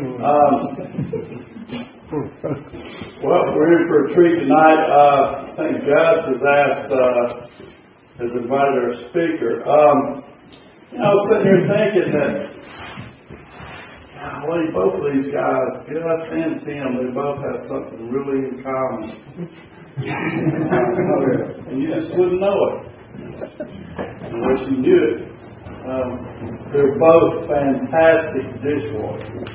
Well, we're in for a treat tonight. I think Gus has asked, has invited our speaker. I was sitting here thinking that, both of these guys, Gus and Tim, they both have something really in common. And you just wouldn't know it unless you knew it. They're both fantastic dishwashers.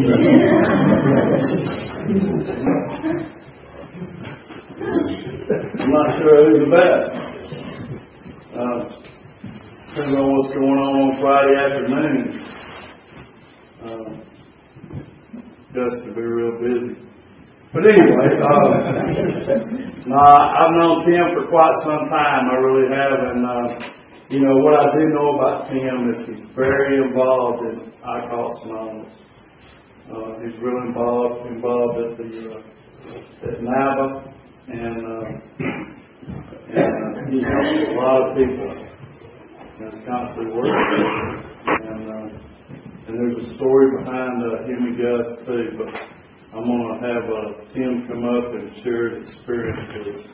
I'm not sure who's the best. Depends on what's going on Friday afternoon. Gus to be real busy. But anyway, I've known Tim for quite some time. I really have. And, what I do know about Tim is he's very involved in Alcoholics Anonymous. He's really involved at NABA. And he helps a lot of people. And it's constantly working. And there's a story behind him and Gus too, but I'm going to have Tim come up and share his experience with us.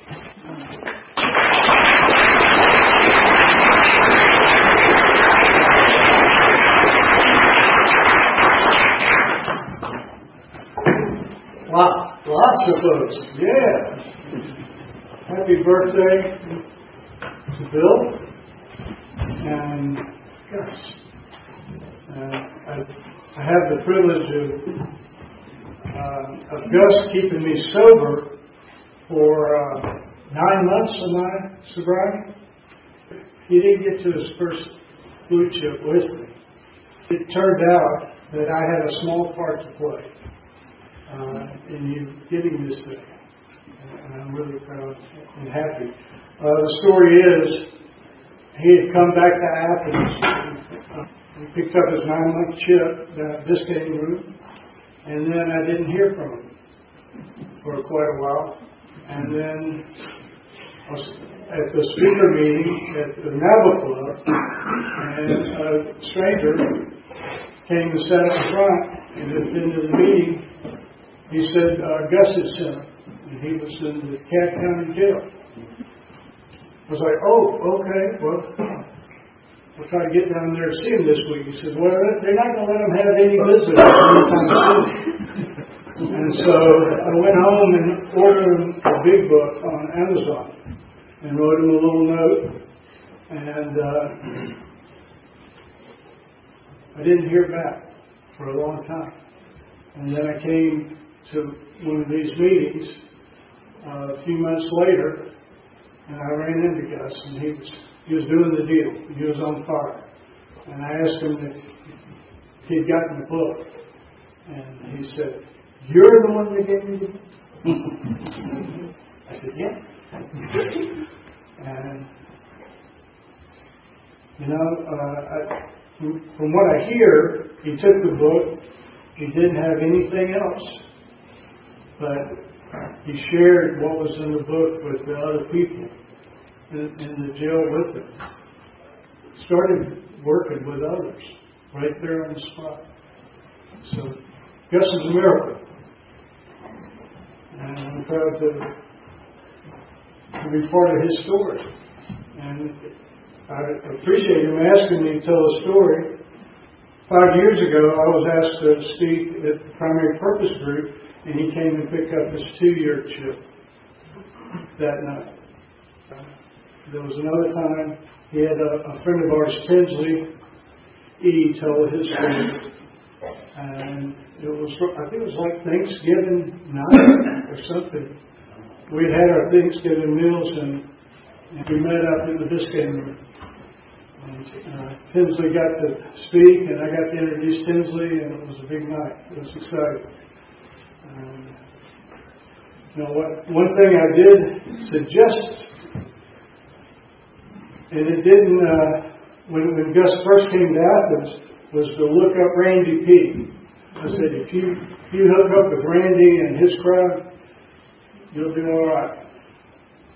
Lots of folks. Yeah. Happy birthday to Bill. And gosh, I have the privilege of Gus keeping me sober for 9 months of my sobriety. He didn't get to his first blue chip with me. It turned out that I had a small part to play in you getting this thing. And I'm really proud and happy. The story is, he had come back to Athens. He picked up his 9-month chip down at Biscayne Room, and then I didn't hear from him for quite a while. And then I was at the speaker meeting at the NABA Club, and a stranger came and sat up front, and at the end of the meeting, he said, Gus had sent him, and he was in the Cat County Jail. I was like, oh, okay, well, we'll try to get down there and see him this week. He said, well, they're not going to let him have any visitors anytime soon. And so I went home and ordered him a big book on Amazon and wrote him a little note. And I didn't hear back for a long time. And then I came to one of these meetings a few months later, and I ran into Gus, and he was doing the deal. He was on fire. And I asked him if he'd gotten the book. And he said, you're the one that gave me the book? I said, yeah. And, from what I hear, he took the book. He didn't have anything else. But he shared what was in the book with the other people in the jail with him. Started working with others right there on the spot. So Gus is a miracle. And I'm proud to be part of his story. And I appreciate him asking me to tell a story. 5 years ago, I was asked to speak at the Primary Purpose Group, and he came and picked up his 2-year chip that night. There was another time he had a friend of ours, Tinsley E., tell his story. And I think it was like Thanksgiving night or something. We'd had our Thanksgiving meals, and we met up in the Biscayne Room. And Tinsley got to speak, and I got to introduce Tinsley, and it was a big night. It was exciting. One thing I did suggest, and it didn't, when Gus first came to Athens, was to look up Randy P. I said, if you hook up with Randy and his crowd, you'll do all right.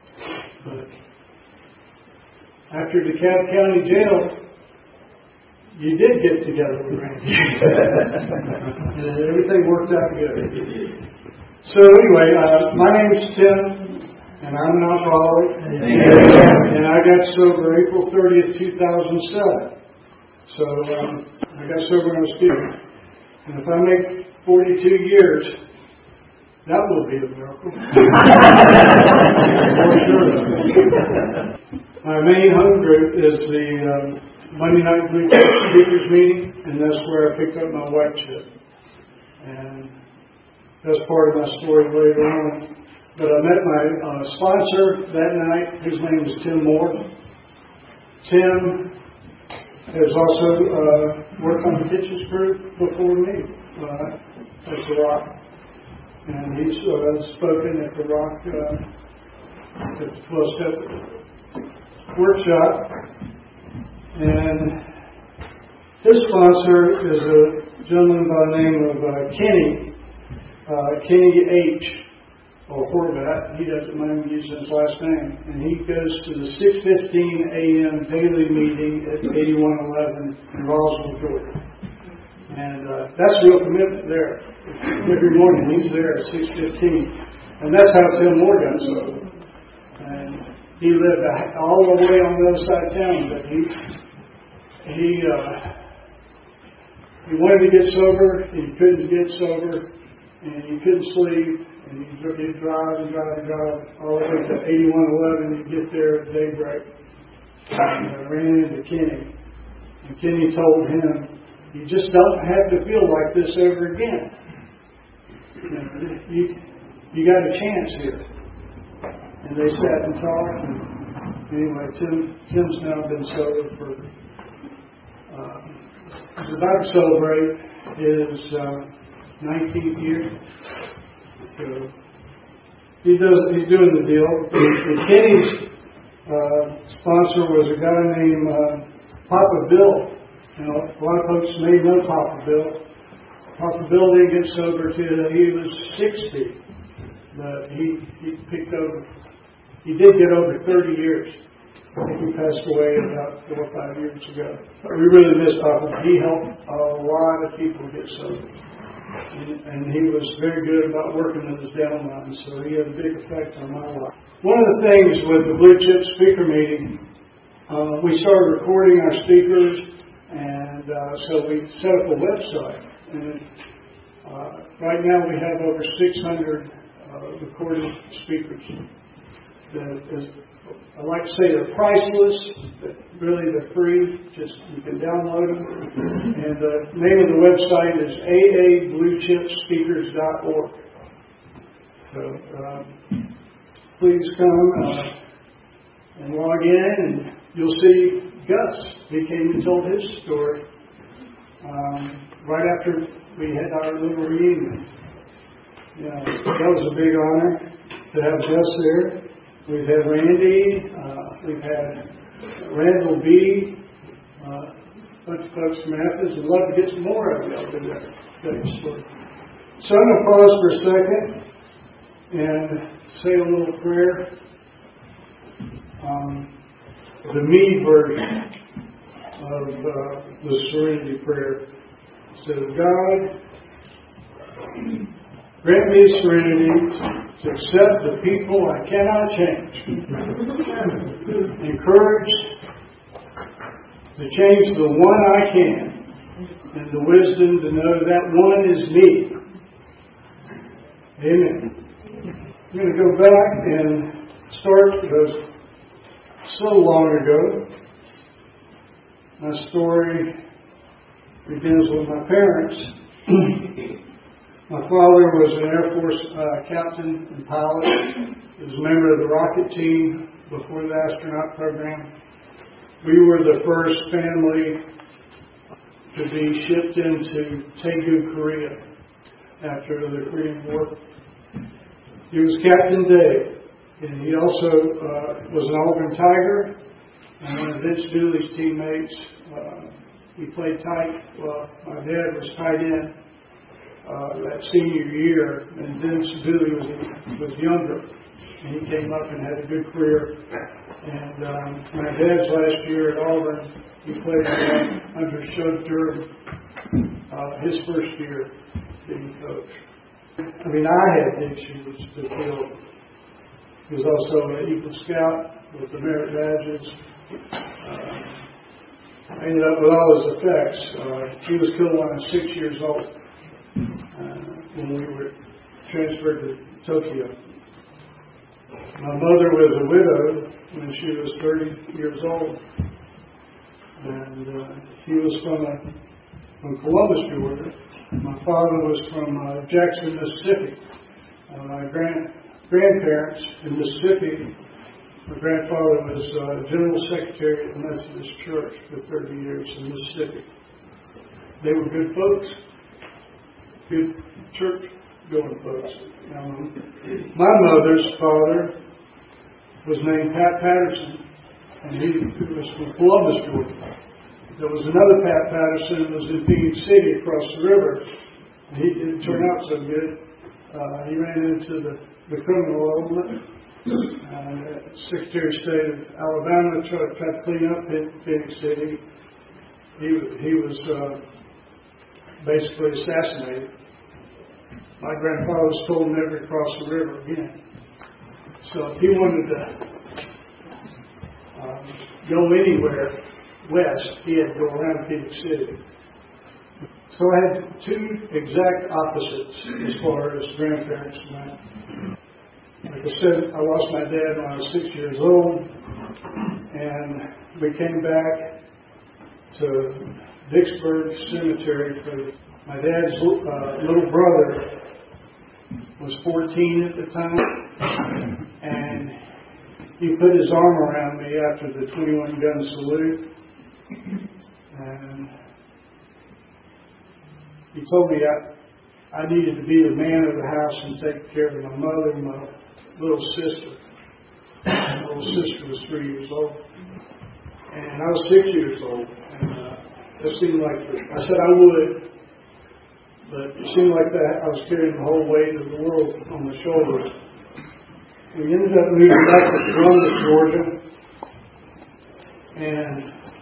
But after DeKalb County Jail, you did get together with Randy. And everything worked out good. So anyway, my name's Tim, and I'm an alcoholic. And I got sober April 30th, 2007. So I got sober when I was 50. And if I make 42 years, that will be a miracle. My main home group is the Monday night Blue Chip Speakers meeting, and that's where I picked up my white chip. And that's part of my story later on. But I met my sponsor that night. His name is Tim Moore. Tim has also worked on the Kitchens group before me at the Rock. And he's spoken at the Rock at the 12-step workshop. And his sponsor is a gentleman by the name of Kenny H. or Horvat. He doesn't mind using his last name. And he goes to the 6:15 a.m. daily meeting at 8111 in Roswell, Georgia. And that's real commitment there. Every morning he's there at 6:15. And that's how Tim Moore got sober. And he lived all the way on the other side of town, but he wanted to get sober, he couldn't get sober, and he couldn't sleep, and he'd drive all the way to 8111. He'd get there at daybreak. And I ran into Kenny. And Kenny told him, "You just don't have to feel like this ever again. You got a chance here." And they sat and talked. And anyway, Tim's now been sober for, he's about to celebrate his 19th year. So he's doing the deal. And Kenny's sponsor was a guy named Papa Bill. You know, a lot of folks may know Papa Bill. Papa Bill didn't get sober till he was 60, but he picked over. He did get over 30 years. He passed away about 4 or 5 years ago. We really miss Papa. He helped a lot of people get sober. And he was very good about working with his downline, so he had a big effect on my life. One of the things with the Blue Chip Speaker meeting, we started recording our speakers, and so we set up a website. And right now we have over 600 recorded speakers. I like to say they're priceless, but really they're free. Just you can download them. And the name of the website is aabluechipspeakers.org. So please come and log in, and you'll see Gus. He came and told his story right after we had our little reunion. Yeah, that was a big honor to have Gus there. We've had Randy, we've had Randall B, a bunch of folks from Athens. I'd love to get some more of you out there. So I'm going to pause for a second and say a little prayer. The me version of the Serenity Prayer. It says, God, grant me serenity to accept the people I cannot change. Encourage to change the one I can, and the wisdom to know that one is me. Amen. I'm going to go back and start because so long ago. My story begins with my parents. My father was an Air Force captain and pilot. He was a member of the rocket team before the astronaut program. We were the first family to be shipped into Daegu, Korea after the Korean War. He was Captain Dave, and he also was an Auburn Tiger, and one of Vince Dooley's teammates. He played tight. Well, my dad was tight end. That senior year, and Vince Dooley was younger, and he came up and had a good career. And my dad's last year at Auburn, He played under Schroeder his first year being coach. I mean, I had big shoes to fill. He was also an Eagle Scout with the merit badges. I ended up with all his effects. He was killed when I was 6 years old when we were transferred to Tokyo. My mother was a widow when she was 30 years old. And he was from Columbus, Georgia. My father was from Jackson, Mississippi. My grandparents in Mississippi. My grandfather was General Secretary of the Methodist Church for 30 years in Mississippi. They were good folks, good church-going folks. My mother's father was named Pat Patterson, and he was from Columbus, Georgia. There was another Pat Patterson who was in Phoenix City across the river, and he didn't turn out so good. He ran into the criminal element. Secretary of State of Alabama tried to clean up Phoenix City. He was basically assassinated. My grandfather was told never to cross the river again. So if he wanted to go anywhere west, he had to go around Phoenix City. So I had two exact opposites as far as grandparents went. Like I said, I lost my dad when I was 6 years old, and we came back to Vicksburg Cemetery for my dad's little brother was 14 at the time, and he put his arm around me after the 21-gun salute, and he told me I needed to be the man of the house and take care of my mother and my little sister. My little sister was 3 years old, and I was 6 years old, and it seemed like I said I would, but it seemed like that I was carrying the whole weight of the world on my shoulders. We ended up moving back to Columbus, Georgia, and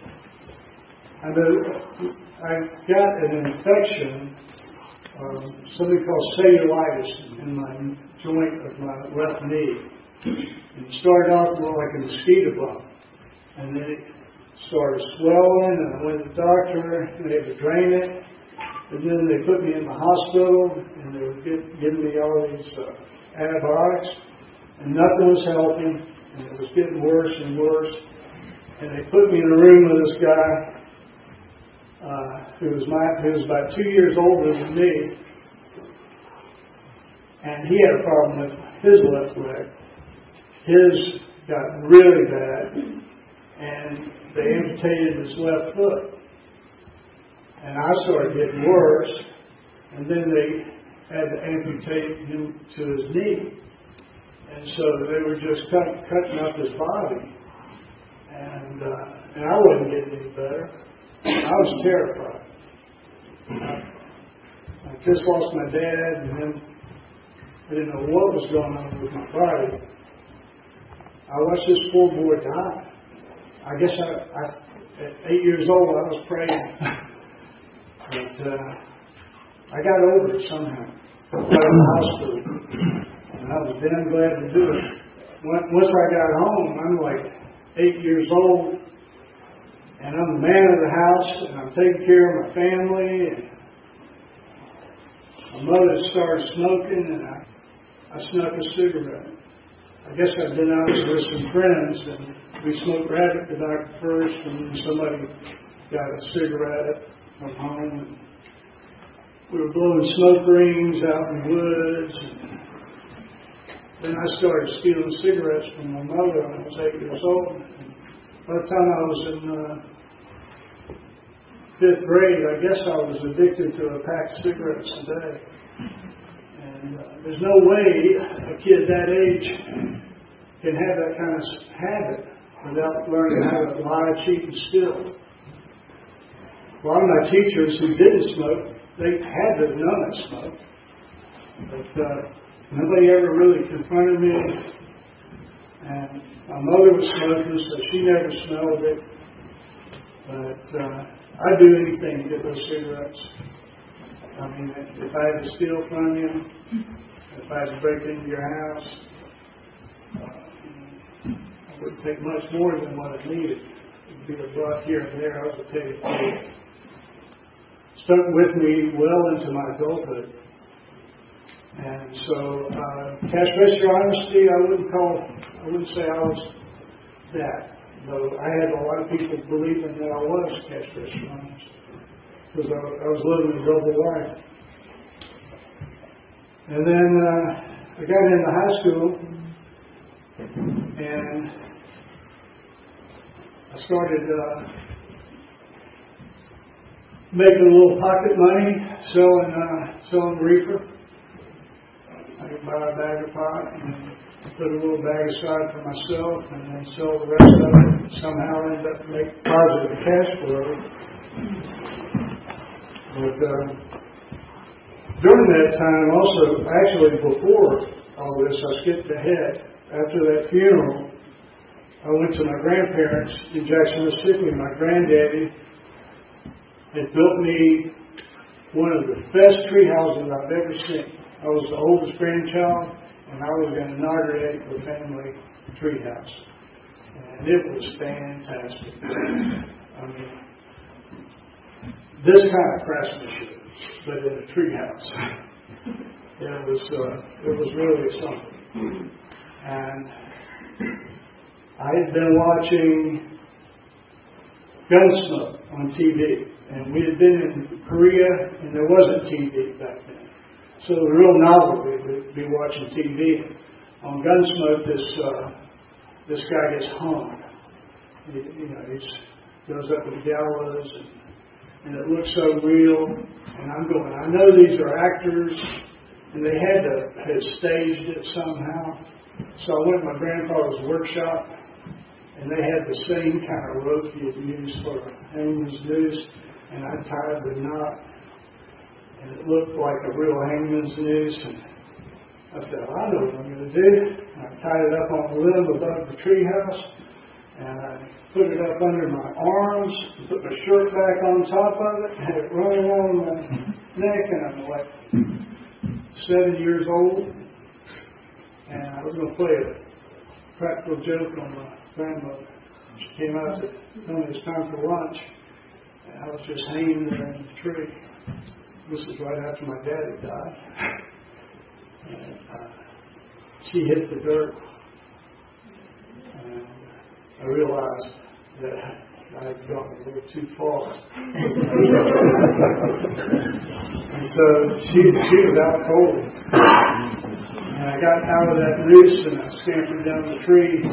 I got an infection, something called cellulitis in my joint of my left knee. And it started off more like a mosquito bug, and then it started swelling, and I went to the doctor, and they had to drain it, and then they put me in the hospital, and they were giving me all these antibiotics, and nothing was helping, and it was getting worse and worse. And they put me in a room with this guy who was about 2 years older than me, and he had a problem with his left leg. His got really bad, and they amputated his left foot. And I started getting worse, and then they had to amputate him to his knee. And so they were just cutting up his body. And I wasn't getting any better. I was terrified. I just lost my dad, and then I didn't know what was going on with my body. I watched this poor boy die. I guess at 8 years old, I was praying. But I got over it somehow. I got in the hospital, and I was damn glad to do it. Once I got home, I'm like 8 years old, and I'm the man of the house, and I'm taking care of my family. And my mother started smoking, and I snuck a cigarette. I guess I'd been out with some friends, and we smoked right at the doctor first, and then somebody got a cigarette from home. And we were blowing smoke rings out in the woods. And then I started stealing cigarettes from my mother when I was 8 years old. And by the time I was in 5th grade, I guess I was addicted to a pack of cigarettes a day. And there's no way a kid that age can have that kind of habit without learning how to lie, cheat, and steal. A lot of my teachers who didn't smoke, they had to have known I smoked. But nobody ever really confronted me. And my mother was smoking, so she never smelled it. But I'd do anything to get those cigarettes. I mean, if I had to steal from you, if I had to break into your house, I wouldn't take much more than what I needed. It'd be a buck here and there. I was a petty thief. Stuck with me well into my adulthood. And so, cash register honesty, I wouldn't say I was that. Though I had a lot of people believing that I was cash register honest. Because I was living a double life. And then I got into high school, and I started making a little pocket money, selling reefer. I could buy a bag of pot and put a little bag aside for myself, and then sell the rest of it. Somehow end up making positive cash flow. But during that time, also, actually before all this, I skipped ahead. After that funeral, I went to my grandparents in Jackson, Mississippi. My granddaddy had built me one of the best tree houses I've ever seen. I was the oldest grandchild, and I was going to inaugurate the family tree house. And it was fantastic. I mean, this kind of craftsmanship, but in a tree house. It was really something. And I had been watching Gunsmoke on TV. And we had been in Korea, and there wasn't TV back then. So the real novelty would be watching TV. On Gunsmoke, this guy gets hung. He goes up to the gallows, and it looks so real. And I'm going, I know these are actors, and they had to have staged it somehow. So I went to my grandfather's workshop, and they had the same kind of rope you'd use for a hangman's noose, and I tied the knot. And it looked like a real hangman's noose. And I said, I know what I'm going to do. And I tied it up on a limb above the treehouse. And I put it up under my arms. And put my shirt back on top of it. And it running around my neck. And I'm like 7 years old. And I was going to play a practical joke on my grandmother. She came out to tell me it's time for lunch. And I was just hanging there in the tree. This was right after my daddy died. And she hit the dirt. And I realized that I had gone a little too far. And so she was out cold. And I got out of that noose and I scampered down the tree.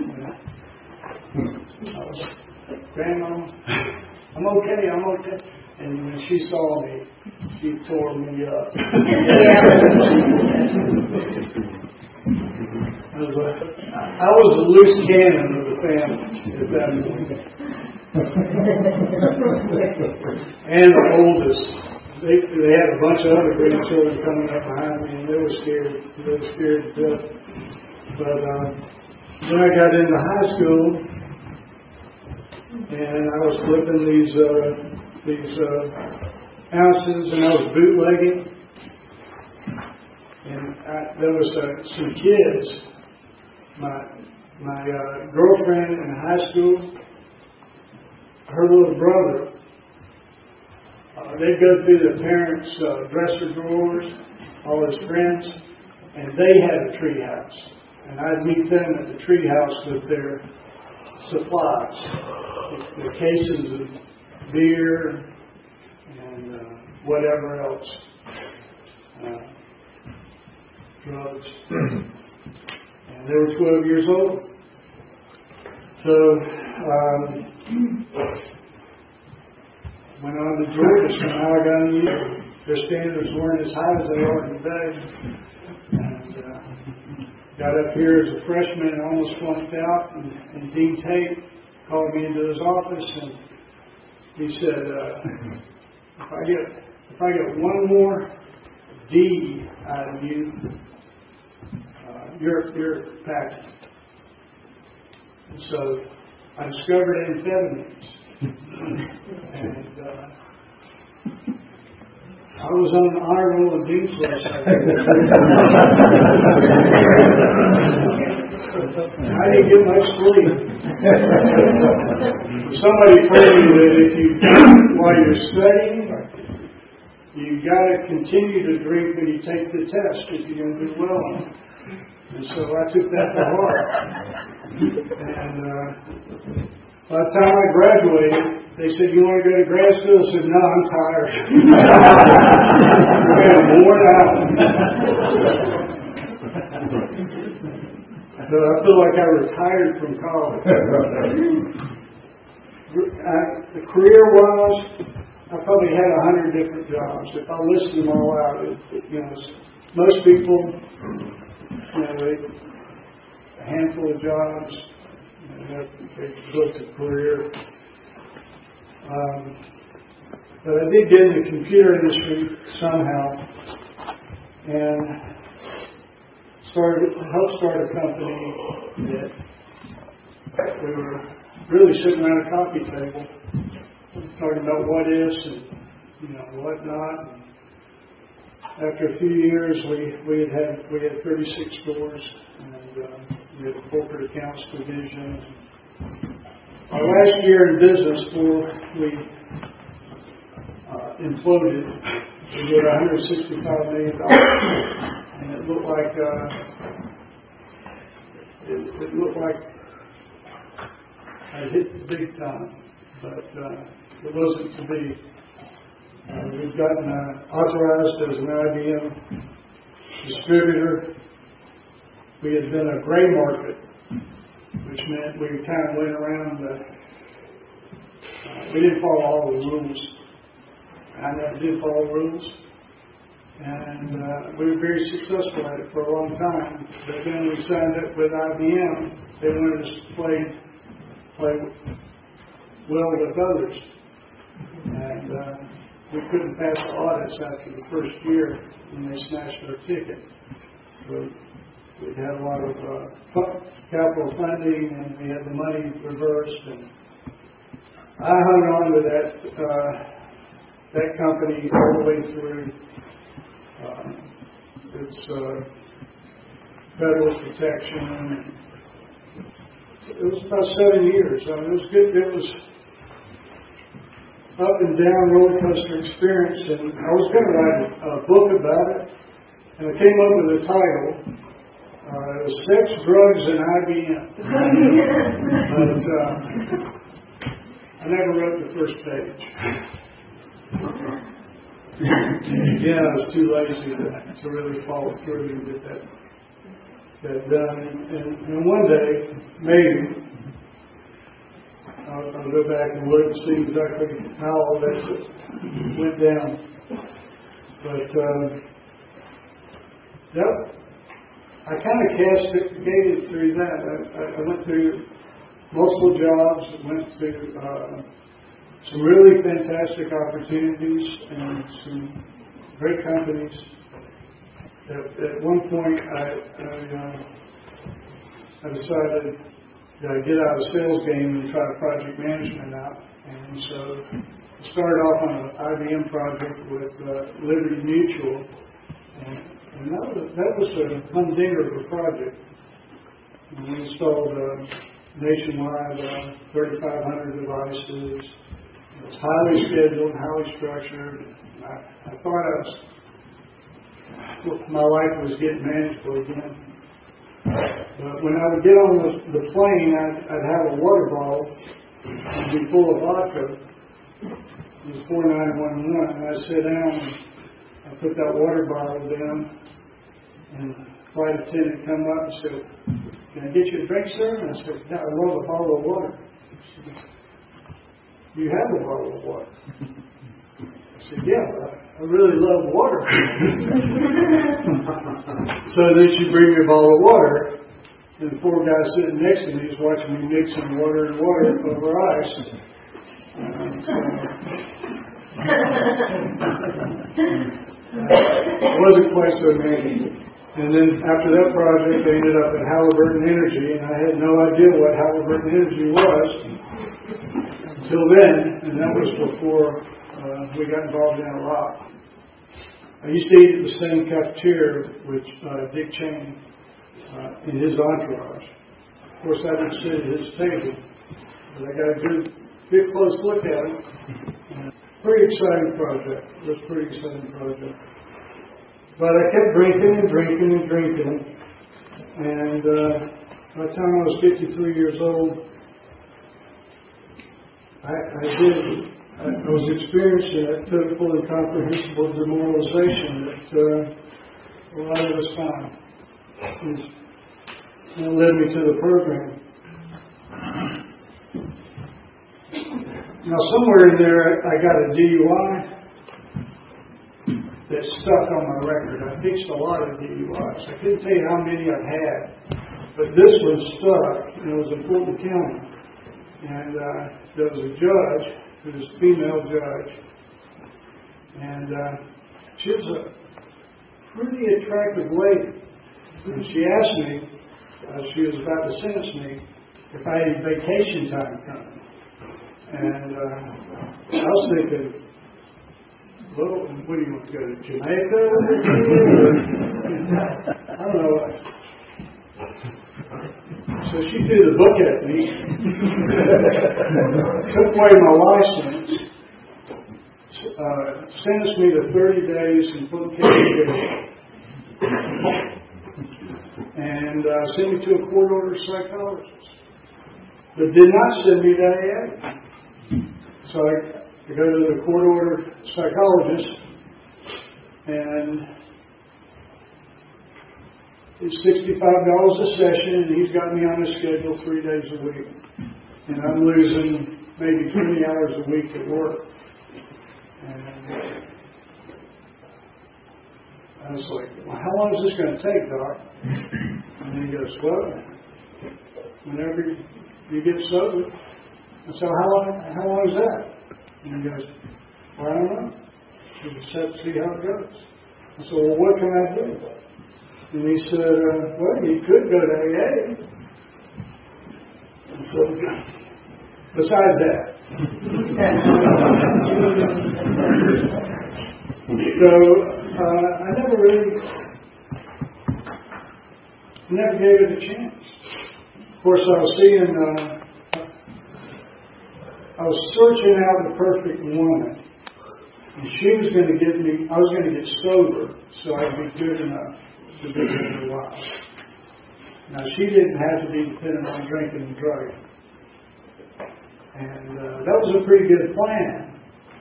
And I was, Grandma, I'm okay. And when she saw me, she tore me up. I was a loose cannon of the family at that point. And the oldest. They had a bunch of other grandchildren coming up behind me, and they were scared. They were scared to death. But then I got into high school, and I was flipping these ounces, and I was bootlegging. And there was some kids. My girlfriend in high school, her little brother, they'd go through their parents' dresser drawers, all his friends, and they had a tree house. And I'd meet them at the tree house with their supplies, the cases of beer and whatever else, drugs. And they were 12 years old. So went on to Georgia, so now I got in. Their standards weren't as high as they are today. And got up here as a freshman and almost flunked out. And Dean Tate called me into his office and he said, if I get one more D out of you, you're packed. And so I discovered amphetamines. And I was on the honor roll of Dean's last night. I didn't get much sleep. Somebody told me that if you, while you're studying, you got to continue to drink when you take the test if you're going to do well on it. And so I took that to heart. And by the time I graduated, they said, "You want to go to grad school?" I said, "No, I'm tired." I'm worn out. So I feel like I retired from college. The career-wise, I probably had 100 different jobs. If I listed them all out, most people, a handful of jobs, they built a career. But I did get in the computer industry somehow, and helped start a company that we were really sitting around a coffee table talking about what is and what not. After a few years, we had 36 stores, and we had a corporate accounts division. Our last year in business, we imploded. We did $165 million, and it looked like I hit the big time, but it wasn't to be. We've gotten authorized as an IBM distributor. We had been a gray market, which meant we kind of went around we didn't follow all the rules. I never did follow rules. And we were very successful at it for a long time. But then we signed up with IBM. They wanted us to play well with others. And we couldn't pass the audits after the first year when they snatched our ticket. So we had a lot of capital funding, and we had the money reversed. And I hung on to that company all the way through its federal protection. It was about 7 years. I mean, it was good. It was up and down roller coaster experience, and I was going to write a book about it, and I came up with a title. It was Sex, Drugs, and IBM. But I never wrote the first page. Yeah, I was too lazy to really follow through and get that done. And one day, maybe, I'll go back and look and see exactly how all that went down. But, yep, I kind of cascaded through that. I went through multiple jobs, went through some really fantastic opportunities and some great companies. At one point, I decided to get out of the sales game and try project management out. And so I started off on an IBM project with Liberty Mutual. And that was a humdinger of a project. And we installed nationwide 3,500 devices. It was highly scheduled, highly structured. I thought my life was getting manageable again. But when I would get on the plane, I'd have a water bottle and be full of vodka. It was 4911, and I'd sit down and I'd put that water bottle down, and the flight attendant would come up and say, "Can I get you a drink, sir?" And I said, "Yeah, I love a bottle of water." "You have a bottle of water?" I said, "Yeah, I really love water." So then she bring me a bottle of water, and the poor guy sitting next to me is watching me mixing water and water over ice. It wasn't quite so manageable. And then after that project, I ended up at Halliburton Energy, and I had no idea what Halliburton Energy was. until then, and that was before we got involved in Iraq. I used to eat at the same cafeteria with Dick Cheney in his entourage. Of course, I didn't sit at his table, but I got a good close look at him. Pretty exciting project. It was a pretty exciting project. But I kept drinking and drinking and drinking. And by the time I was 53 years old, I was experiencing that pitiful and comprehensible demoralization that a lot of us find. And it led me to the program. Now, somewhere in there, I got a DUI that stuck on my record. I fixed a lot of DUIs. I couldn't tell you how many I've had, but this one stuck, and it was in Fulton County. And there was a judge, who was a female judge, and she was a pretty attractive lady. And she asked me, she was about to sentence me, if I had any vacation time coming. And I was thinking, well, what do you want to go to Jamaica? I don't know. So she threw the book at me, took away my license, sentenced me to 30 days in Fulton County Jail, and sent me to a court-ordered psychologist, but did not send me to AA. So I go to the court-ordered psychologist, and it's $65 a session, and he's got me on a schedule 3 days a week. And I'm losing maybe 20 hours a week at work. And I was like, well, how long is this going to take, Doc? And he goes, well, whenever you get sober. I said, how long is that? And he goes, well, I don't know. You just have to see how it goes. I said, well, what can I do? And he said, well, you could go to AA. And so, besides that. So, I never gave it a chance. Of course, I was searching out the perfect woman. And she was going to get me, I was going to get sober so I'd be good enough to be with her wife. Now, she didn't have to be dependent on drinking and drugging. And that was a pretty good plan.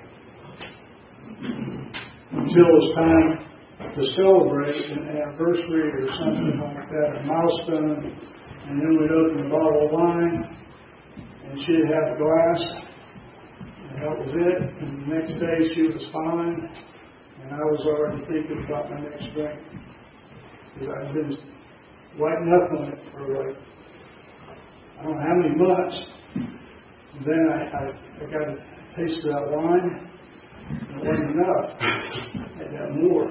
Until it was time to celebrate an anniversary or something like that, a milestone. And then we'd open a bottle of wine, and she'd have a glass. And that was it. And the next day she was fine. And I was already thinking about my next drink. Because I'd been white knuckling it for like, I don't know how many months. And then I got a taste of that wine. And it wasn't enough. I had to have more.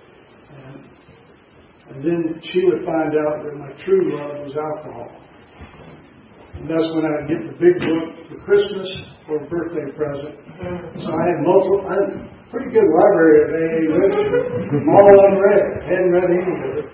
And then she would find out that my true love was alcohol. And that's when I would get the big book for Christmas or a birthday present. So I had a pretty good library of AA literature, all unread. Hadn't read any of it.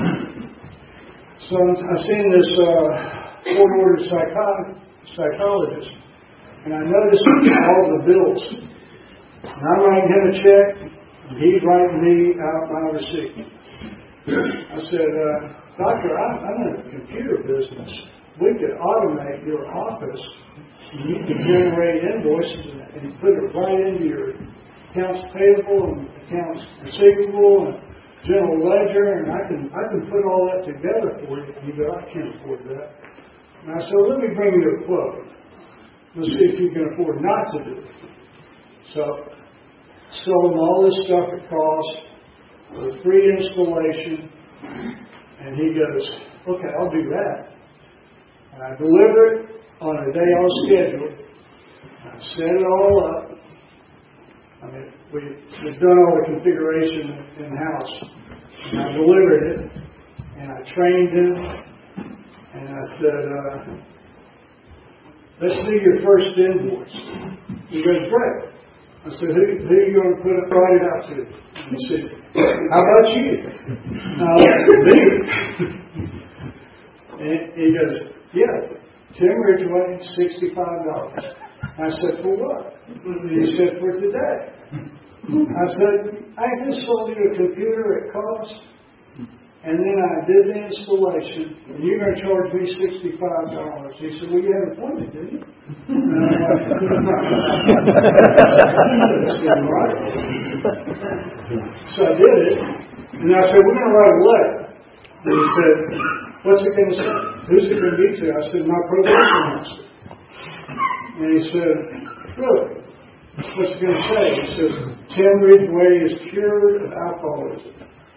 So I seen this court-ordered psychologist, and I noticed all the bills. And I'm writing him a check, and he's writing me out my receipt. I said, Doctor, I'm in the computer business. We could automate your office, and you could generate invoices and put it right into your accounts payable and accounts receivable and general ledger, and I can put all that together for you. And he goes, I can't afford that. And I said, let me bring you a quote. Let's see if you can afford not to do it. So, sold him all this stuff at cost, with free installation, and he goes, okay, I'll do that. And I deliver it on a day I was scheduled. I set it all up. I mean, we've done all the configuration in-house. And I delivered it, and I trained him, and I said, let's do your first invoice. He goes, great. I said, who are you going to write it out to? He said, how about you? Me. And he goes, yeah, Tim Ridgway, $65. I said, for what? And he said, for today. I said, I just sold you a computer at cost, and then I did the installation, and you're going to charge me $65. He said, well, you had an appointment, didn't you? And I'm like, so I did it, and I said, we're going to write a letter. And he said, what's it going to say? Who's it going to be to? I said, my probation officer. And he said, really? What's it going to say? He says, Tim Ridgway is cured of alcoholism.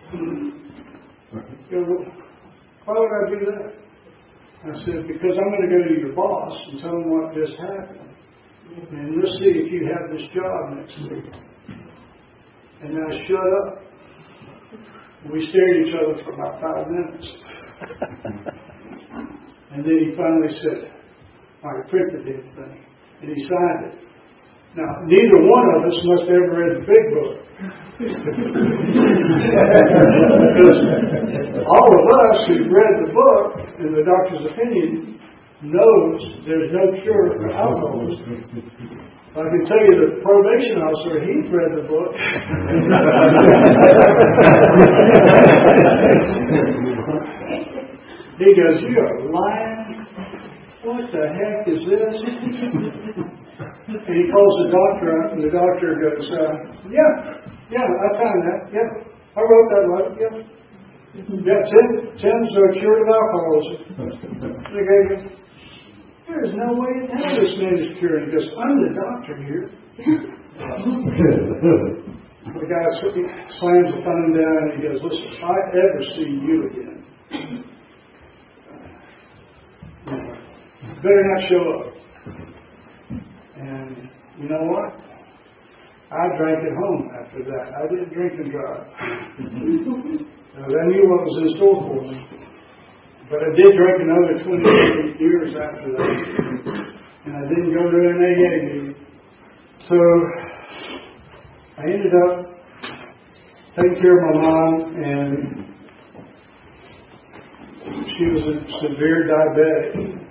He goes, well, why would I do that? I said, because I'm going to go to your boss and tell him what just happened. And let's see if you have this job next week. And then I shut up. We stared at each other for about 5 minutes. And then he finally said, I printed the thing. And he signed it. Now, neither one of us must have ever read the big book. Because all of us who've read the book and the doctor's opinion knows there's no cure for alcoholism. I can tell you the probation officer, he's read the book. He goes, you are lying. What the heck is this? And he calls the doctor up, and the doctor goes, yeah, I signed that. Yeah, I wrote that letter. Yeah, Tim's cured of alcoholism. The guy goes, there's no way in hell this man is cured. He goes, I'm the doctor here. The guy slams the phone down, and he goes, listen, if I ever see you again, better not show up. And you know what? I drank at home after that. I didn't drink and drive. I knew what was in store for me. But I did drink another 28 years after that. And I didn't go to an AA meeting. So I ended up taking care of my mom, and she was a severe diabetic.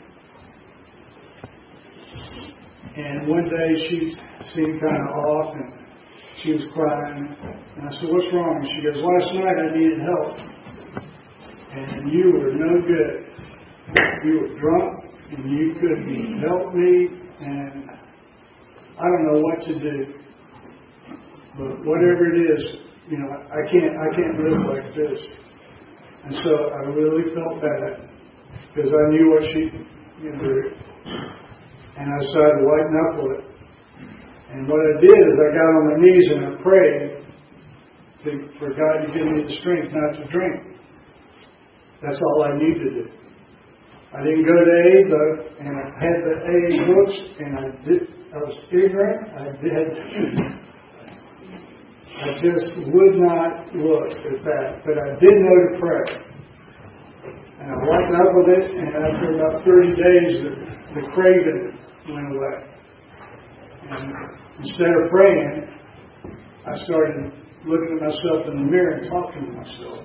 And one day she seemed kind of off, and she was crying. And I said, what's wrong? And she goes, last night I needed help. And you were no good. You were drunk, and you couldn't help me, and I don't know what to do. But whatever it is, I can't live like this. And so I really felt bad, because I knew what she did. And I decided to white knuckle it. And what I did is I got on my knees and I prayed for God to give me the strength not to drink. That's all I needed to do. I didn't go to AA, though, and I had the AA books, and I was ignorant. I just would not look at that. But I did know to pray. And I white knuckled it, and after about 30 days, the craving went away. And instead of praying, I started looking at myself in the mirror and talking to myself.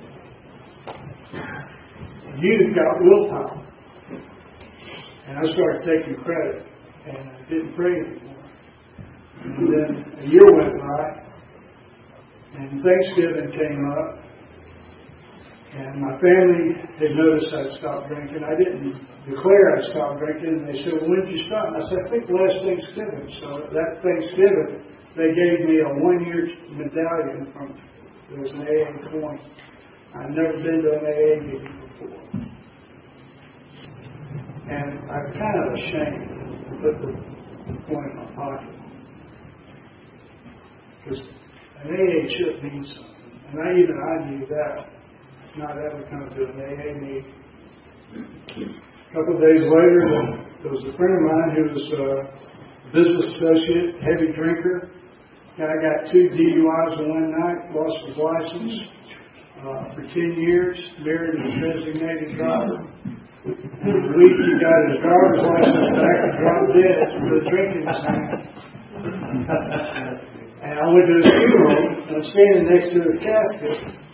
You've got willpower. And I started taking credit, and I didn't pray anymore. And then a year went by, and Thanksgiving came up, and my family had noticed I'd stopped drinking. I didn't declare I'd stopped drinking, and they said, well, when did you stop? And I said, I think last Thanksgiving. So that Thanksgiving, they gave me a 1-year medallion from, it was an AA point. I'd never been to an AA meeting before. And I was kind of ashamed to put the point in my pocket. Because an AA should mean something. And I knew that. Not ever come to an AA meeting. A couple of days later, there was a friend of mine who was a business associate, heavy drinker. Guy got 2 DUIs in one night, lost his license for 10 years, married a designated driver. And the week he got his driver's license back and dropped dead with a drink in his hand. And I went to his funeral, and I'm standing next to his casket.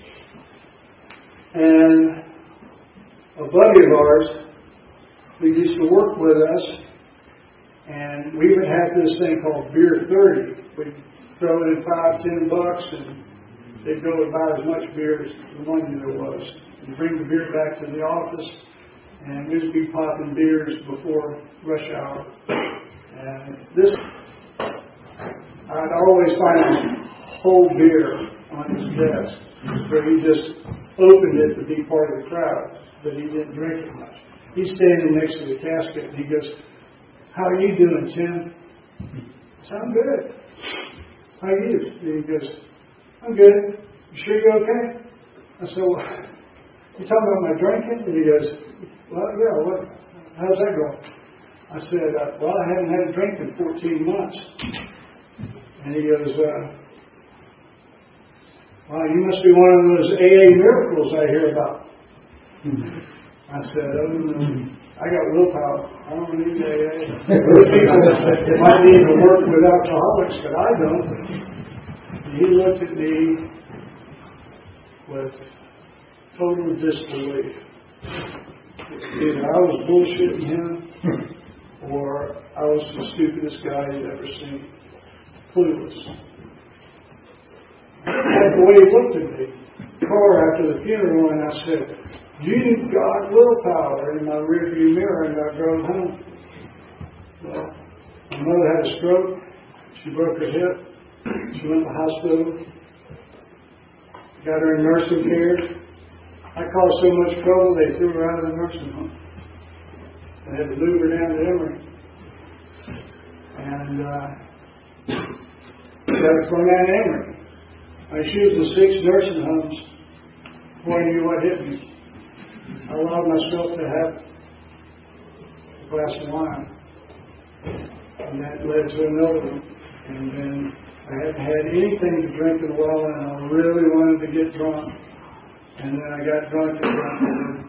And a buddy of ours who used to work with us, and we would have this thing called Beer 30. We'd throw it in $5, $10, and they'd go and buy as much beer as the money there was. And bring the beer back to the office, and we'd be popping beers before rush hour. And this, I'd always find a whole beer on his desk, where he just opened it to be part of the crowd, but he didn't drink it much. He's standing next to the casket, and he goes, "How are you doing, Tim?" I said, "I'm good. How are you?" And he goes, "I'm good. You sure you're okay?" I said, "Well, you talking about my drinking?" And he goes, "Well, yeah, how's that going?" I said, "Well, I haven't had a drink in 14 months. And he goes, "Wow, you must be one of those AA miracles I hear about." I said, "Oh, no, I got willpower. I don't need AA. Those people might need to work with alcoholics, but I don't." And he looked at me with total disbelief. Either I was bullshitting him, or I was the stupidest guy he'd ever seen. Clueless. That's the way he looked at me. Car after the funeral, and I said, "You've got willpower," in my rearview mirror, and I drove home. Well, my mother had a stroke. She broke her hip. She went to the hospital. Got her in nursing care. I caused so much trouble, they threw her out of the nursing home. They had to move her down to Emory. And got her thrown out of Emory. She was in 6 nursing homes before I knew what hit me. I allowed myself to have a glass of wine. And that led to another one. And then I hadn't had anything to drink in a while, and I really wanted to get drunk. And then I got drunk and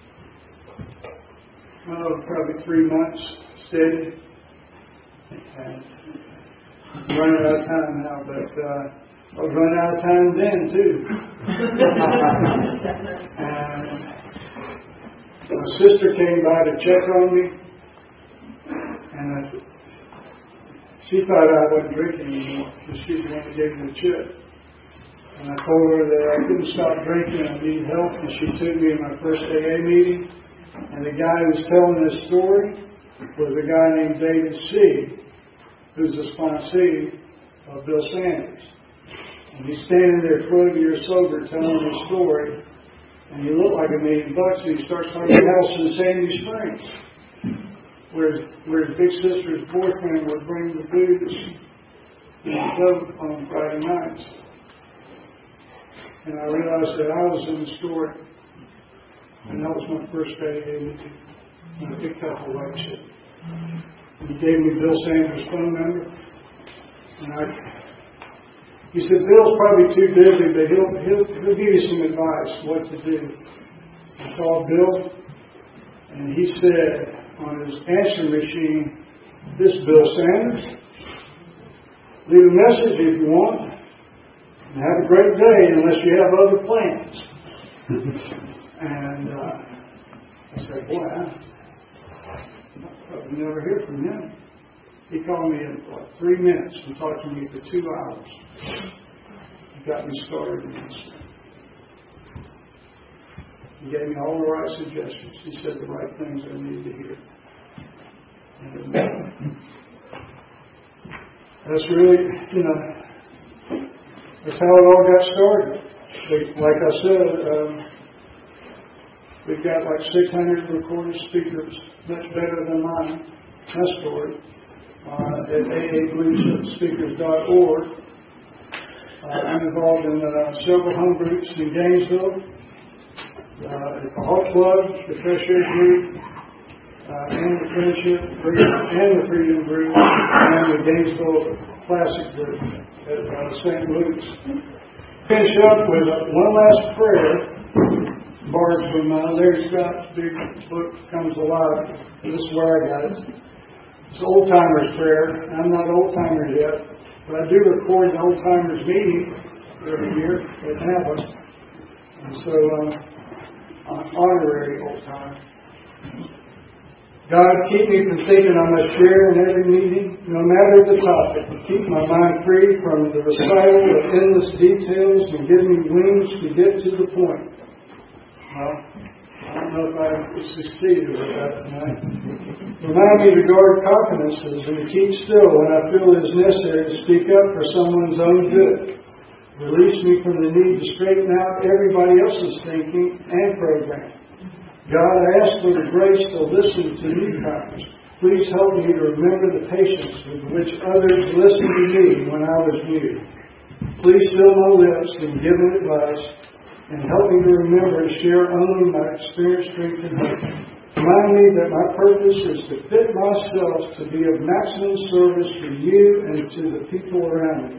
probably 3 months steady. And I'm running out of time now, but I was running out of time then, too. And my sister came by to check on me, and she thought I wasn't drinking anymore, because she's the one that gave me the chip. And I told her that I couldn't stop drinking, I needed help, and she took me to my first AA meeting. And the guy who was telling this story was a guy named David C., who's the sponsee of Bill Sanders. And he's standing there 12 years sober telling his story, and he looked like $1 million, and he starts talking about a house in Sandy Springs, where his big sister's boyfriend would bring the booze in the club on Friday nights. And I realized that I was in the story, and that was my first AA meeting, and I picked up a white chip. He gave me Bill Sanders' phone number, and he said, "Bill's probably too busy, but he'll give you some advice what to do." I called Bill, and he said on his answer machine, "This is Bill Sanders. Leave a message if you want, and have a great day unless you have other plans." And I said, "Boy, I'll probably never hear from him." He called me in like 3 minutes and talked to me for 2 hours. He got me started in this. He gave me all the right suggestions. He said the right things I needed to hear. And that's really, that's how it all got started. Like I said, we've got like 600 recorded speakers, much better than mine, my story, at aabluespeakers.org. I'm involved in several home groups in Gainesville, at the Hawk Club, the Fresh Air Group, and the Friendship Group, and the Freedom Group, and the Gainesville Classic Group at St. Luke's. Finish up with one last prayer cards when Larry Scott's big book comes alive. This is where I got it. It's Old Timers Prayer. I'm not old timer yet, but I do record an old timers meeting every year at NABA. And so I'm an honorary old timer. God, keep me from thinking I must share in every meeting, no matter the topic. Keep my mind free from the recital of endless details and give me wings to get to the point. Well, I don't know if I succeeded with that tonight. Remind me to guard confidences and to keep still when I feel it is necessary to speak up for someone's own good. Release me from the need to straighten out everybody else's thinking and program. God, I ask for the grace to listen to newcomers. Please help me to remember the patience with which others listened to me when I was new. Please fill my lips and give me advice, and help me to remember to share only my experience, strength, and hope. Remind me that my purpose is to fit myself to be of maximum service for you and to the people around me.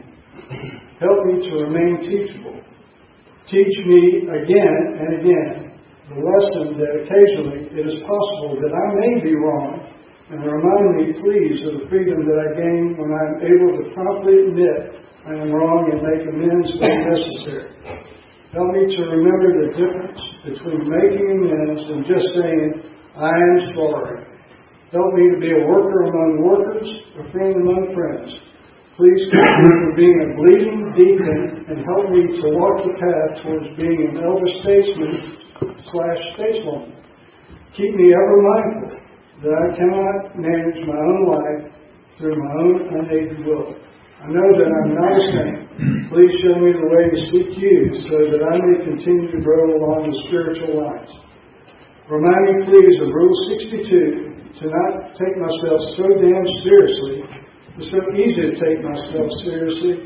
Help me to remain teachable. Teach me again and again the lesson that occasionally it is possible that I may be wrong, and remind me, please, of the freedom that I gain when I am able to promptly admit I am wrong and make amends when necessary. Help me to remember the difference between making amends and just saying, I am sorry. Help me to be a worker among workers, a friend among friends. Please keep me from being a bleeding deacon and help me to walk the path towards being an elder statesman /stateswoman. Keep me ever mindful that I cannot manage my own life through my own unaided will. I know that I'm not a saint. Please show me the way to seek you so that I may continue to grow along the spiritual lines. Remind me, please, of Rule 62, to not take myself so damn seriously. It's so easy to take myself seriously.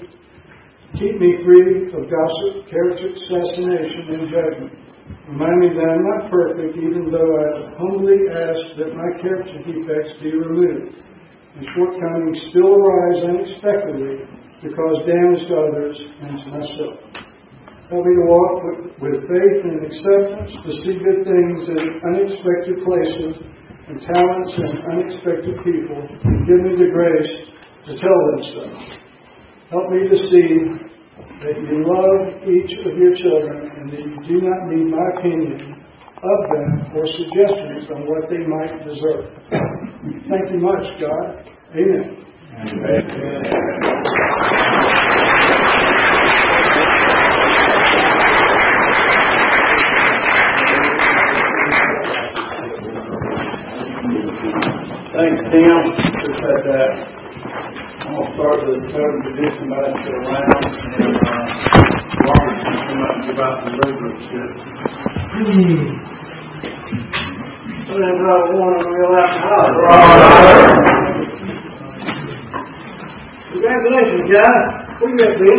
Keep me free of gossip, character assassination, and judgment. Remind me that I'm not perfect, even though I humbly ask that my character defects be removed. And shortcomings still arise unexpectedly to cause damage to others and to myself. Help me to walk with faith and acceptance, to see good things in unexpected places and talents in unexpected people, and give me the grace to tell them so. Help me to see that you love each of your children and that you do not need my opinion of them or suggestions on what they might deserve. Thank you much, God. Amen. Thanks, Tim. Appreciate that. I'm going to start with the third tradition basket around, and Robert can come up and give out the rubrics here. So then I want to real out Congratulations, guys. What you got, Bill?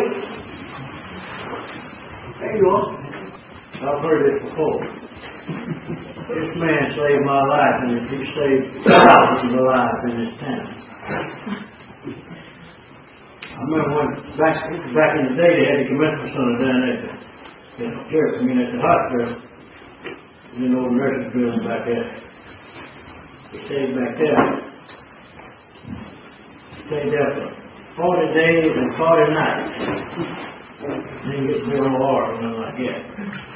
There you are. I've heard it before. This man saved my life, and he saved thousands of lives in this town. I remember when back in the day they had the commencement center down at the church, at the hospital, in the old nursing building back there. He stayed back there. Stayed there for 40 days and 40 nights. Then he gets me on the ward and I'm like, yeah.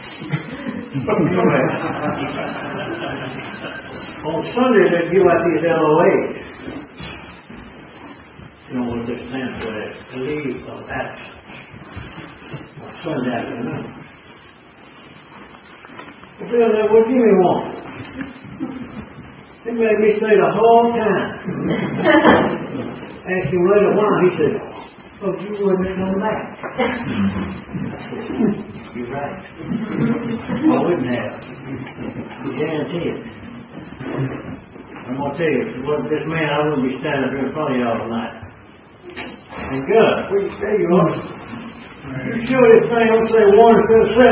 On Sunday they give out these LOAs. You don't want to just stand for a leave of absence on Sunday afternoon. Bill said, well, give me one. He made me stay the whole time. Asked him later why. He said, oh, you wouldn't come back. You're right. I wouldn't have. Guarantee it. I'm going to tell you, if it wasn't this man, I wouldn't be standing up here in front of y'all tonight. And good. There you are. You sure this thing don't say 1 instead of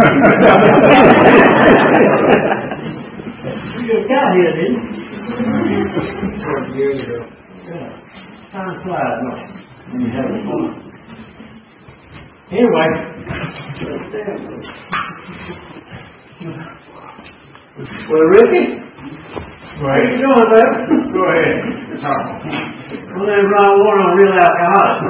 7? You just got here, didn't you? Years ago. Yeah. Time flies, no? When you have fun. Anyway. Well, Ricky, how you doing, baby? Go ahead. My name's Ron Warren. I'm real alcoholic.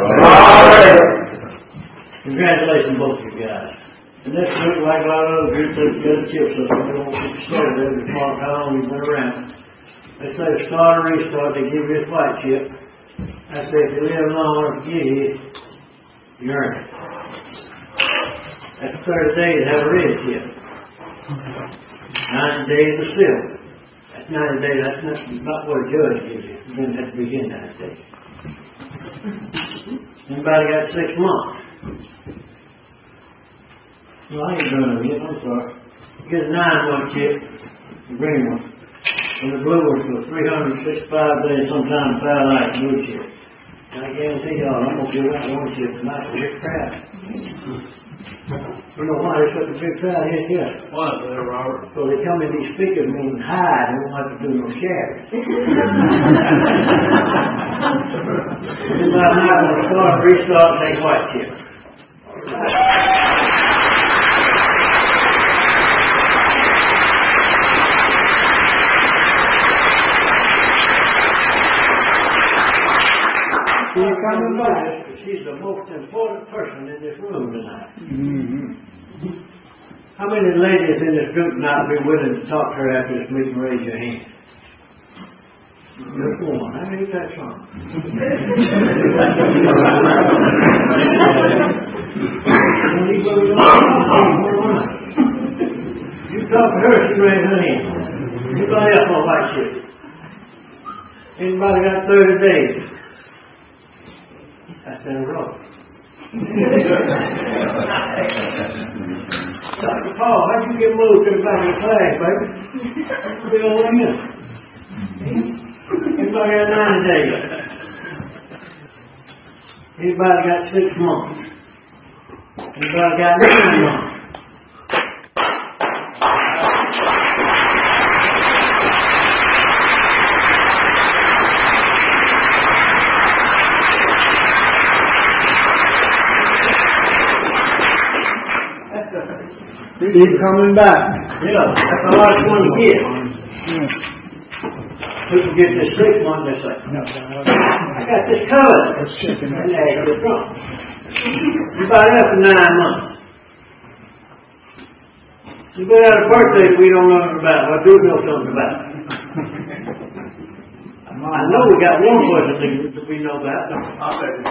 Congratulations, both of you guys. And this group, like a lot of other groups, that's good chips. So we don't get started every small how long we've been around. They say start or restart, they give you a white chip. I say if you live long enough to get it, you earn it. After 30 days, have a red chip. 90 days of silver. That's 90 days, that's not what a judge gives you. You didn't have to begin 90 days. Anybody got 6 months? Well, I ain't doing it yet, I'm sorry. You get a 9-month chip, the green one. And the blue one's for 365 days, sometimes 5 nights blue chip. And I guarantee y'all, I'm going to give that one chip tonight for big crowd. You know why they put the big crowd in here? Why is that, Robert? So they come in these speakers moving high, they don't have to do no sharing. This is how I'm going to start, restart, and take white chip. She's the most important person in this room tonight. Mm-hmm. How many ladies in this group tonight would be willing to talk to her after this meeting? Raise your hand. Just one. I hate that song. You talk to her, she raise her hand. Anybody else on white shit? Anybody got 30 days? That's in a row. Dr. Paul, how'd you get moved to the back of the class, baby? Big old in. Anybody got 90 days? Anybody got 6 months? Anybody got 9 months? He's coming back. Yeah, that's a lot of fun to get. People get this 6 months, they say, I got this covered. That's chicken. And they get drunk. Everybody else for 9 months. You better have a birthday we don't know nothing about. Well, I do know something about. I know we got one person that we know about. I'll say it.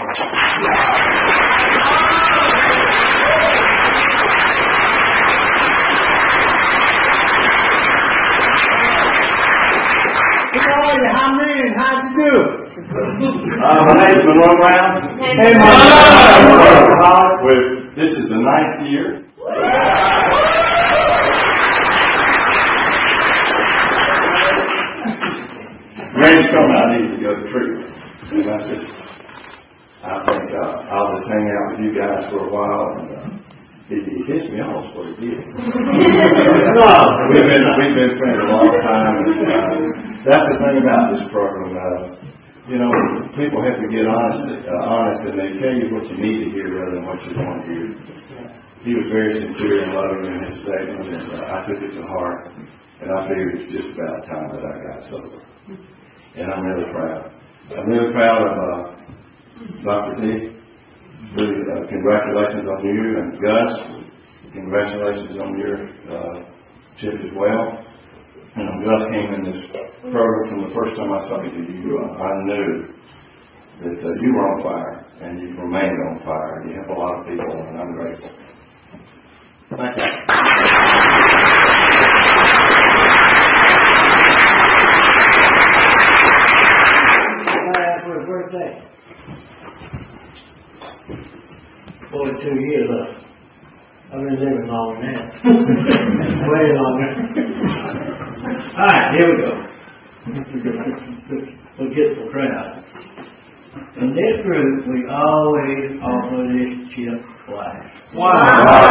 How'd you do? My name's Monroe Brown. Hey, Monroe. This is the 9th year. Randy told me I needed to go to treatment. And I said, I think I'll just hang out with you guys for a while. And he pissed me off what he did. We've been friends a long time. And, that's the thing about this program. People have to get honest, and they tell you what you need to hear rather than what you want to hear. He was very sincere and loving in his statement, and I took it to heart. And I figured it's just about time that I got sober. And I'm really proud. I'm really proud of Dr. D. Really, congratulations on you, and Gus, congratulations on your chip as well. And when Gus came in this program from the first time I saw you, I knew that you were on fire, and you've remained on fire. You help a lot of people, and I'm grateful. Thank you. For his birthday. 42 years up. I've been living longer than that. Way longer. Alright, here we go. Forgetful crowd. In this group, we always offer this chip twice. Why?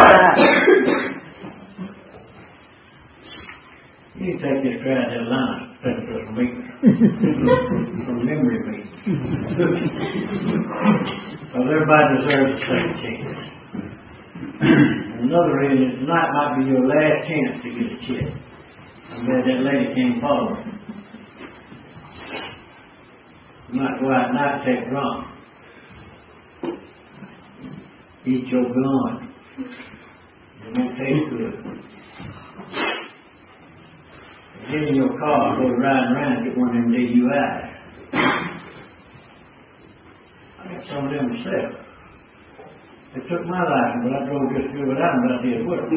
You can take this crowd to the line, take it to some meeting. From memory meeting. Because everybody deserves a second chance. Another reason is tonight might be your last chance to get a chip. bet that lady can't follow me. You might go out at night and take drunk. Eat your gun. It won't taste good. Get in your car, go riding around, get one of them DUIs. I got some of them myself. It took my life, but I drove just good without them, but I did work.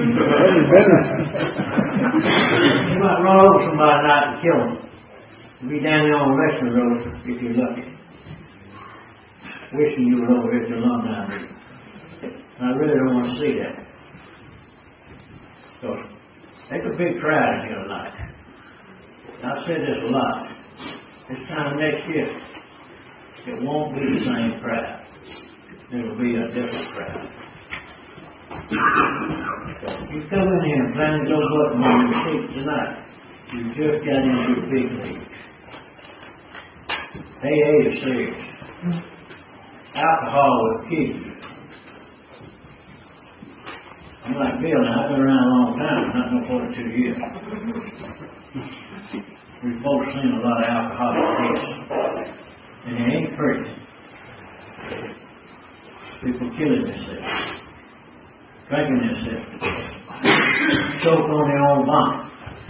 You might run over somebody tonight and kill them. You'll be down there on the Western Road if you're lucky. Wishing you were over here at the alumni meeting. I really don't want to see that. So, there's a big crowd in here tonight. I've said this a lot. This time next year, it won't be the same crowd. It'll be a different crowd. So you come in here and plan to go button on your seat tonight. You just got into the big league. AA is serious. Alcohol will kill you. I'm like Bill now, I've been around a long time, not no 42 years. We've both seen a lot of alcoholic deaths. And it ain't pretty. People killing themselves. Drinking themselves. Choke on their own vomit.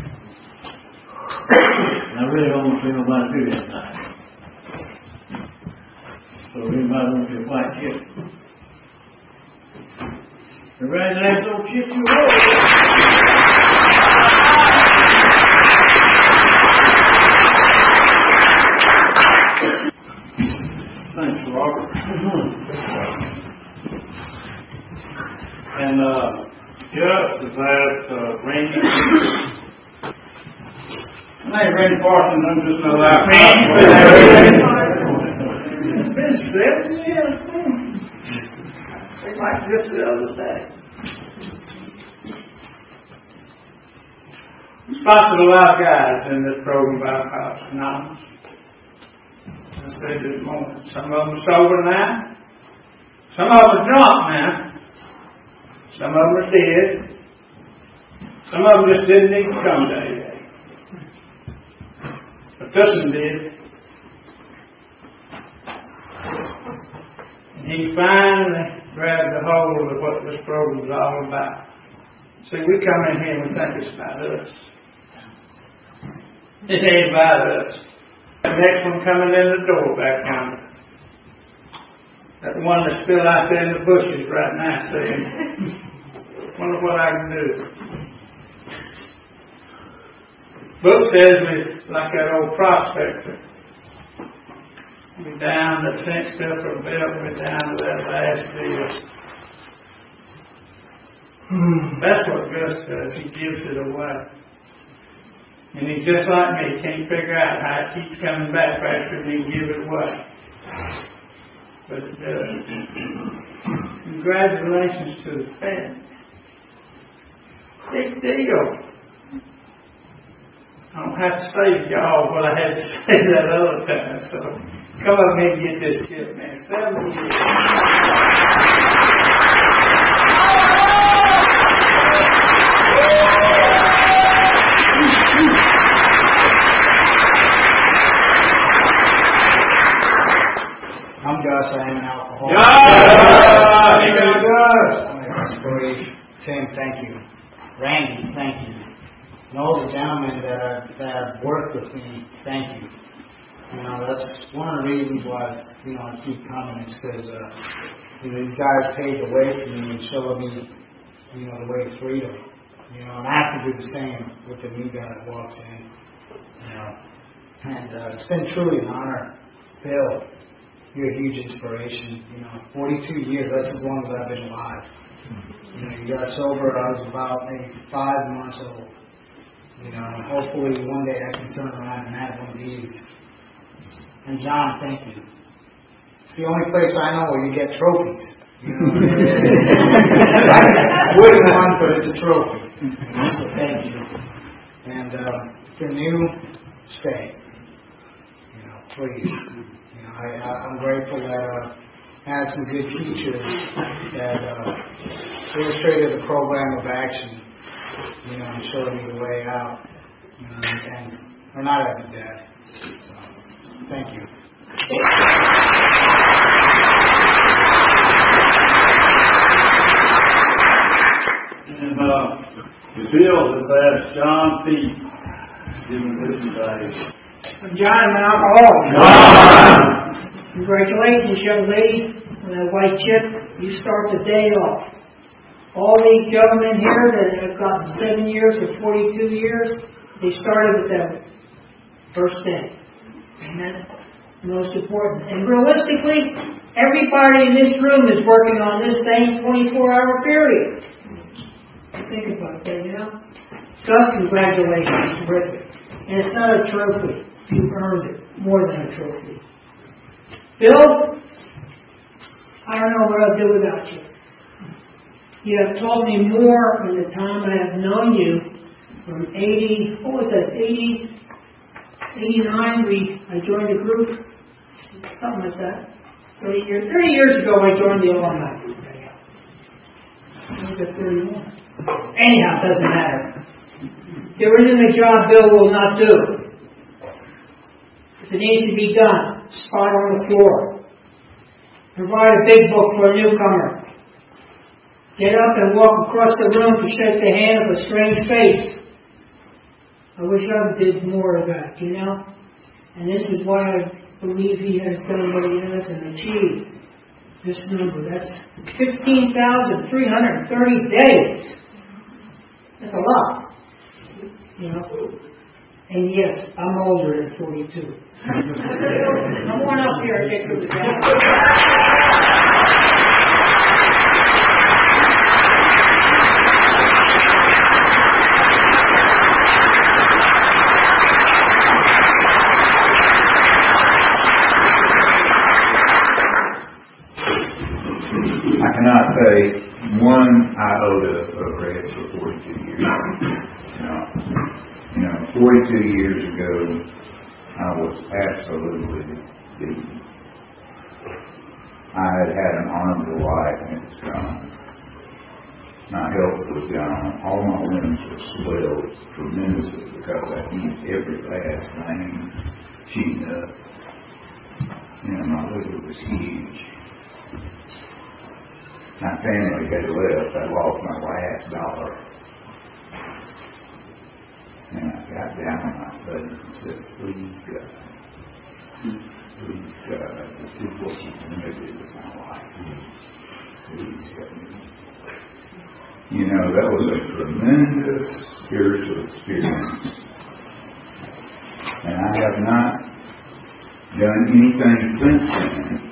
And I really don't want to see nobody do that tonight. So if anybody wants to fight chip. The right leg don't chip you over. Thanks, Robert. And Gus has asked Randy. Hey, Randy Parsons, I'm just not allowed. It's been 7 years. It's like just the other day. Sponsored a lot of guys in this program by Alcoholics Anonymous. I said this morning, some of them are sober now. Some of them are drunk now. Some of them are dead. Some of them just didn't need to come to AA. But this one did. And he finally grabbed a hold of what this program is all about. See, we come in here and we think it's about us. It ain't about us. The next one coming in the door back yonder. That one that's still out there in the bushes right now saying, wonder what I can do. Book says we like that old prospector. We're down the cinch stuff for a belt, we're down to that last deal. That's what Gus does. He gives it away. And he's just like me. He can't figure out how it keeps coming back faster than he can give it away. But it does. Congratulations to the family. Big deal. I don't have to say to y'all what I had to say that other time. So come up here and get this kid, man. 7 years. I'm Gus, I am an alcoholic. Yeah! Tim, thank you. Randy, thank you. And all the gentlemen that have worked with me, thank you. You know, that's one of the reasons why, I keep coming. It's because, these guys paved the way for me and showed me, the way of freedom. And I have to do the same with the new guy that walks in. And it's been truly an honor. Bill, you're a huge inspiration. 42 years, that's as long as I've been alive. You got sober, I was about maybe 5 months old. And hopefully one day I can turn around and have one of these. And John, thank you. It's the only place I know where you get trophies. Wooden one, but it's a trophy. So thank you. And if you're new, stay. Please. I'm grateful that I had some good teachers that illustrated a program of action, and showed me the way out. and we're not having Dad. So, thank you. And the bill has asked John Pete to give him this today. John, I'm an alcoholic. Congratulations, young lady, on that white chip. You start the day off. All these gentlemen here that have gotten 7 years or 42 years, they started with that first day. And that's the most important. And realistically, everybody in this room is working on this same 24-hour period. Think about that, you know? So, congratulations, terrific. And it's not a trophy. You earned it. More than a trophy. Bill, I don't know what I'd do without you. You have taught me more in the time I have known you. From 89, I joined a group. Something like that. 30 years ago, I joined the alumni group. I was at 31. Anyhow, it doesn't matter. There isn't a job Bill will not do. If it needs to be done, spot on the floor. Provide a big book for a newcomer. Get up and walk across the room to shake the hand of a strange face. I wish I did more of that, you know? And this is why I believe he has done what he has and achieved this number. That's 15,330 days. That's a lot. You know? And yes, I'm older than 42. Come on up here and get to the job. I cannot say one iota of rest for 42 years. You know, 42 years ago, I was absolutely beaten. I had an armed life and it was gone. My health was gone. All my limbs were swelled tremendously because I used every last thing cheating up. You know, my liver was huge. My family had left. I lost my last dollar. And I got down on my face and said, please God, this is what you want to do with my life. Please help me. You know, that was a tremendous spiritual experience. And I have not done anything since then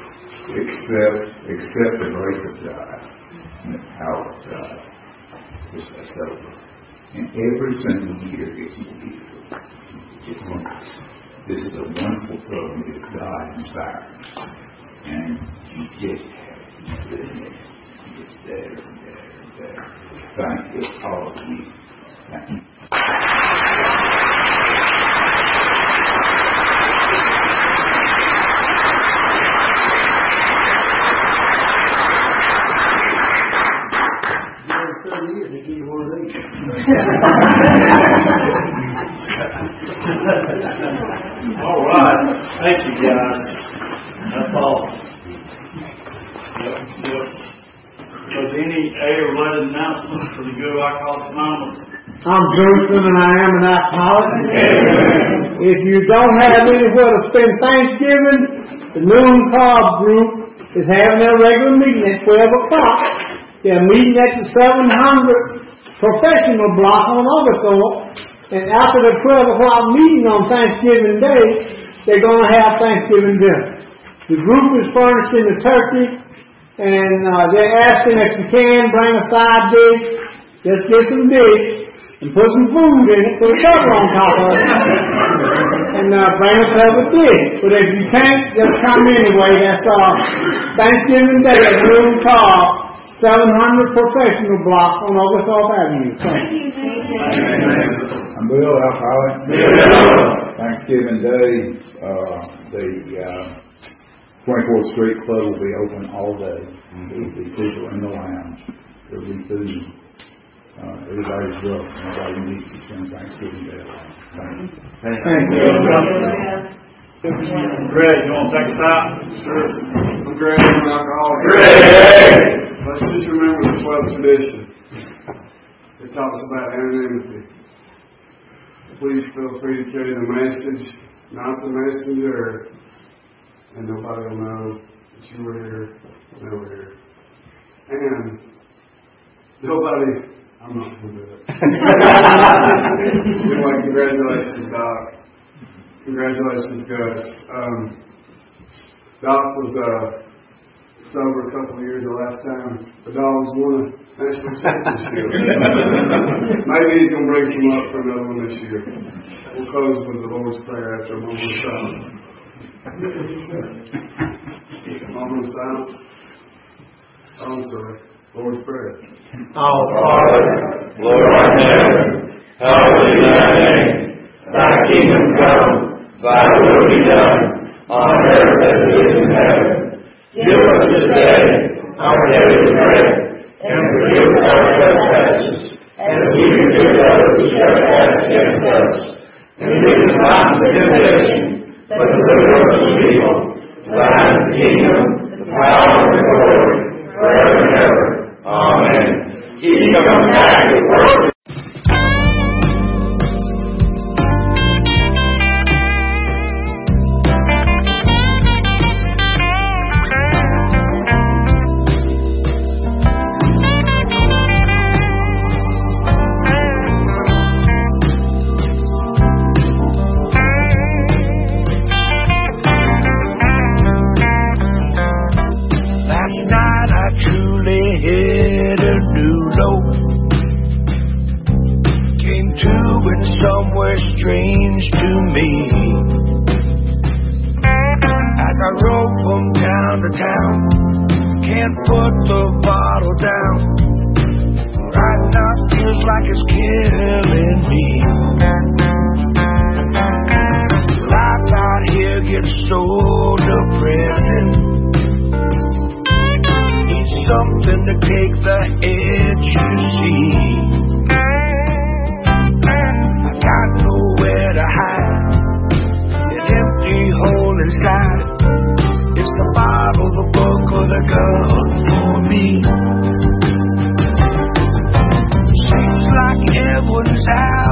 except the grace of God and the power of God is left over. And every single year gets more beautiful. It's wonderful. This is a wonderful program. It's God inspired. And you just have to be there. It's better and better and better. Thank you, all of you. Thank you. All right. Thank you, guys. That's awesome. Was any A-related announcements for the Good Alcoholics Anonymous? I'm Joseph and I am an alcoholic. If you don't have anywhere to spend Thanksgiving, the Noon Carb Group is having their regular meeting at 12 o'clock. They're meeting at the 700 Professional Block on Oglethorpe. And after the 12 o'clock meeting on Thanksgiving Day, they're going to have Thanksgiving dinner. The group is furnishing the turkey, and they're asking if you can bring a side dish. Just get some dish and put some food in it, put a cover on top of it, and bring a covered dish. But if you can't, just come anyway. That's Thanksgiving Day at Noon Carb, 700 Professional Block on Oglethorpe Avenue. Thank you. I'm Bill, alcoholic. Thanksgiving Day, the 24th Street Club will be open all day. There will be people in the lounge. There will be food. Everybody's broke. Nobody needs to spend Thanksgiving Day alone. Thank you. Thank you. Greg, you want to take us out? Sure. I'm Greg, I'm an alcoholic. Greg! Let's just remember the 12th tradition. It talks about anonymity. Please feel free to carry the message, not the messenger, and nobody will know that you were here, they were here. And nobody, I'm not going to do it. Anyway, congratulations, Doc. Congratulations, Gus. Doc was sober a couple of years the last time the Dogs won a national championship. Maybe he's going to bring some up for another one this year. We'll close with the Lord's Prayer after a moment of silence. Moment of silence. Oh, I'm sorry. Lord's Prayer. Our Father, Lord art in heaven, hallowed be thy name. Thy kingdom come, thy will be done, on earth as it is in heaven. Give us this day our daily bread, and forgive us our trespasses, as we forgive those who trespass against us. And lead us not into temptation, but deliver us from evil. Thine is the kingdom, the power, and the glory, forever and ever. Amen. Keep coming back with worship. Strange to me as I rode from town to town, can't put the bottle down. Right now feels like it's killing me. Life out here gets so depressing. Need something to take the edge, you see. Got nowhere to hide, an empty hole inside. It's the Bible, the book, or the gun for me. Seems like everyone's out